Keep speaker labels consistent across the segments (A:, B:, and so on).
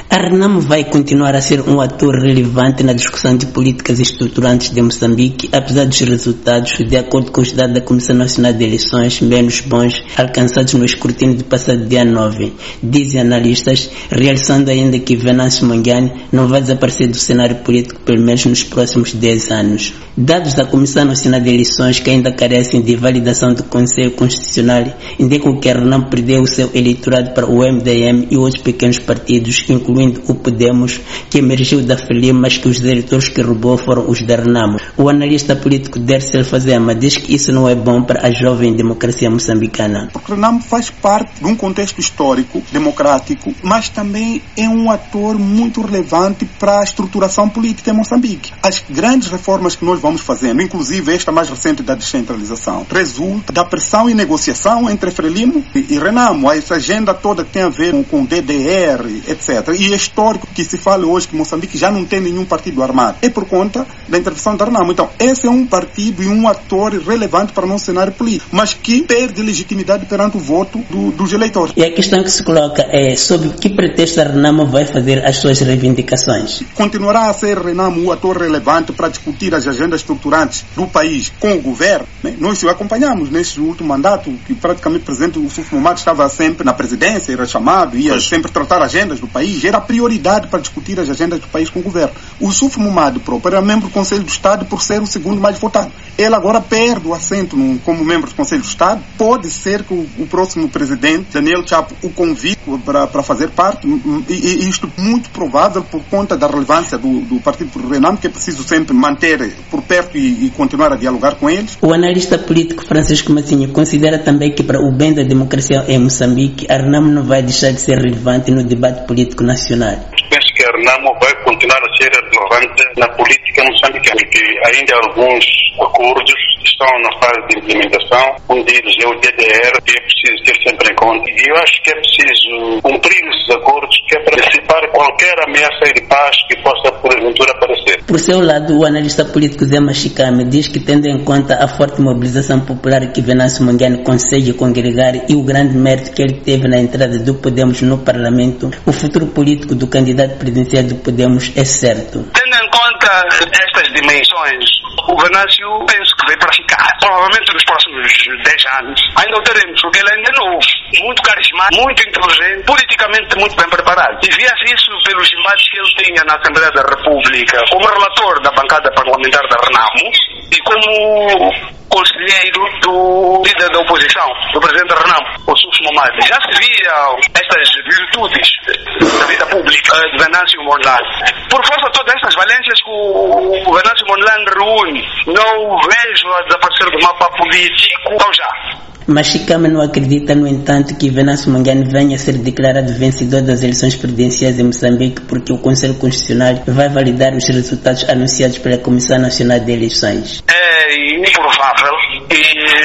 A: A RENAMO vai continuar a ser um ator relevante na discussão de políticas estruturantes de Moçambique, apesar dos resultados, de acordo com os dados da Comissão Nacional de Eleições, menos bons alcançados no escrutínio do passado dia 9. Dizem analistas, realçando ainda que Venâncio Mondlane não vai desaparecer do cenário político pelo menos nos próximos 10 anos. Dados da Comissão Nacional de Eleições, que ainda carecem de validação do Conselho Constitucional, indicam que a RENAMO perdeu o seu eleitorado para o MDM e outros pequenos partidos, incluindo o Podemos, que emergiu da FELIM, mas que os eleitores que roubou foram os da RENAMO. O analista político Dercel Fazema diz que isso não é bom para a jovem democracia moçambicana.
B: Porque a RENAMO faz parte de um contexto histórico, democrático, mas também é um ator muito relevante para a estruturação política em Moçambique. As grandes reformas que nós vamos fazendo, inclusive esta mais recente da descentralização, resulta da pressão e negociação entre FRELIMO e RENAMO. Essa agenda toda que tem a ver com DDR, etc. E é histórico que se fala hoje que Moçambique já não tem nenhum partido armado. É por conta da intervenção da RENAMO. Então, esse é um partido e um ator relevante para o nosso cenário político, mas que perde legitimidade perante o voto dos eleitores.
A: E a questão que se coloca é sobre que pretexto a RENAMO vai fazer as suas reivindicações.
B: Continuará a ser RENAMO o ator relevante para discutir as agendas estruturantes do país com o governo. Nós acompanhamos neste último mandato que praticamente o presidente Yusuf Mahamat estava sempre na presidência, era chamado, ia sempre tratar agendas do país, era prioridade para discutir as agendas do país com o governo. O Yusuf Mahamat próprio era membro do Conselho do Estado por ser o segundo mais votado. Ele agora perde o assento como membro do Conselho do Estado. Pode ser que o próximo presidente, Daniel Chapo, o convide para fazer parte, e isto muito provável por conta da relevância do partido RENAMO, que é preciso sempre manter por perto e continuar a dialogar com eles.
A: O analista político Francisco Massinho considera também que, para o bem da democracia em Moçambique, a RENAMO não vai deixar de ser relevante no debate político nacional.
C: Penso que a RENAMO vai continuar a ser relevante na política moçambicana, porque ainda alguns acordos estão na fase de implementação. Um deles é o DDR, que é preciso ter sempre em conta. E eu acho que é preciso cumprir esses acordos, que é para dissipar qualquer ameaça de paz que possa, porventura, aparecer.
A: Por seu lado, o analista político Zé Machicame diz que, tendo em conta a forte mobilização popular que Venâncio Mondlane consegue congregar e o grande mérito que ele teve na entrada do Podemos no Parlamento, o futuro político do candidato presidencial do Podemos é certo.
D: Tendo em conta estas dimensões, o Venâncio penso que veio para ficar. Provavelmente nos próximos 10 anos ainda o teremos, porque ele ainda é novo, muito carismático, muito inteligente, politicamente muito bem preparado. E via-se isso pelos embates que ele tinha na Assembleia da República como relator da bancada parlamentar da RENAMO e como conselheiro do líder da oposição, do presidente da RENAMO, o Yusuf Mahamat. Já se viam estas virtudes da vida pública de Venâncio Mondlane. Por força de todas estas valências que o Venâncio Mondlane reúne, não vejo a desaparecer do mapa político tão já.
A: Mas Chicama não acredita, no entanto, que Venâncio Mondlane venha a ser declarado vencedor das eleições presidenciais em Moçambique, porque o Conselho Constitucional vai validar os resultados anunciados pela Comissão Nacional de Eleições.
D: É improvável que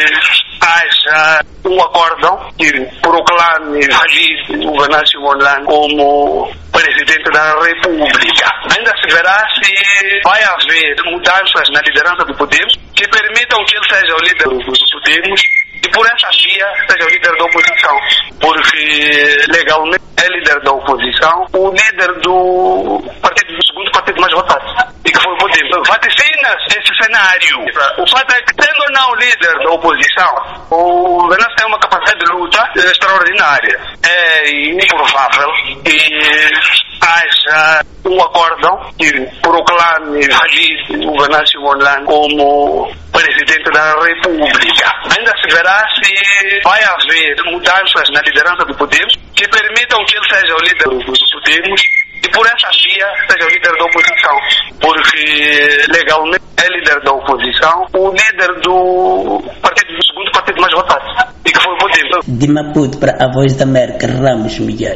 D: haja um acórdão que proclame o Venâncio Mondlane como presidente da República. Ainda se verá se vai haver mudanças na liderança do Podemos que permitam que ele seja o líder do Podemos e por essa via seja o líder da oposição, porque legalmente é líder da oposição, o líder do segundo partido mais votado, e que foi o Podemos. Vaticina esse cenário. O fato é que, sendo ou não líder da oposição, o Venâncio tem uma capacidade de luta extraordinária. É improvável que haja um acórdão que proclame o Venâncio Mondlane como presidente da República. Ainda se verá se vai haver mudanças na liderança do Podemos que permitam que ele seja o líder do Podemos e por essa via seja o líder da oposição, porque legalmente é líder da oposição, o líder do segundo partido mais votado, e que foi o Podemos.
A: De Maputo para a Voz da América, Ramos Miguel.